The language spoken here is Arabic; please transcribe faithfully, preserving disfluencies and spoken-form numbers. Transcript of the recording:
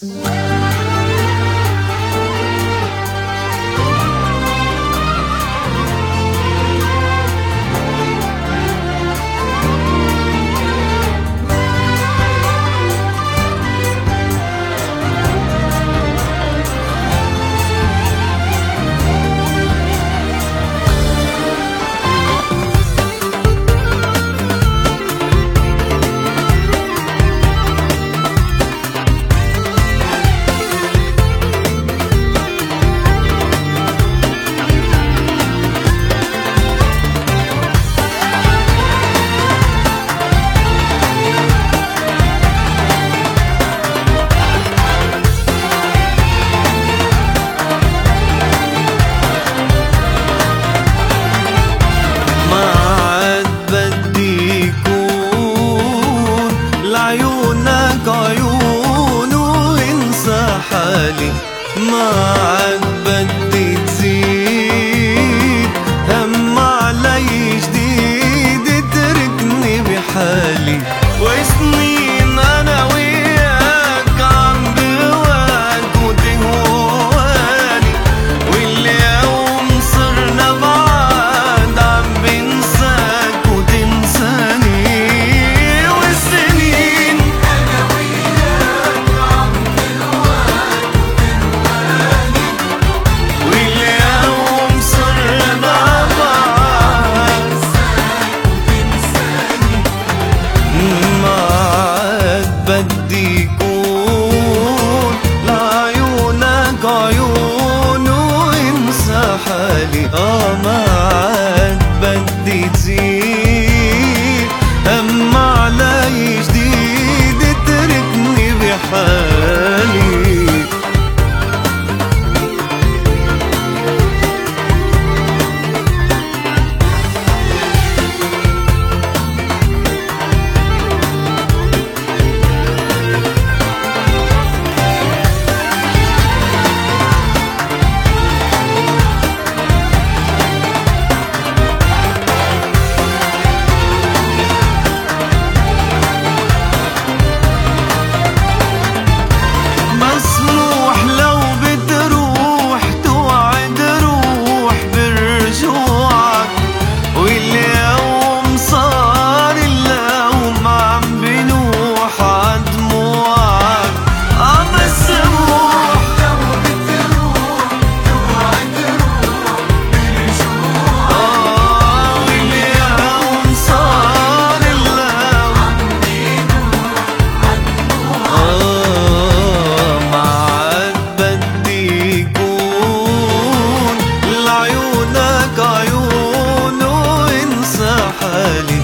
ما عاد بدي تزيد هم علي جديد اتركني بحالي وسنين انا وياك عم بهواك وتهواني واليوم صرنا بعاد عم بنساك وتنساني والسنين انا وياك عم بهواك واليوم صرنا بعاد ما عاد بدي كون لعيونك عيون وانسى حالي اه ما عاد بدي تزيد هم علي جديد اتركني بحالي. عيونك عيون وانسى حالي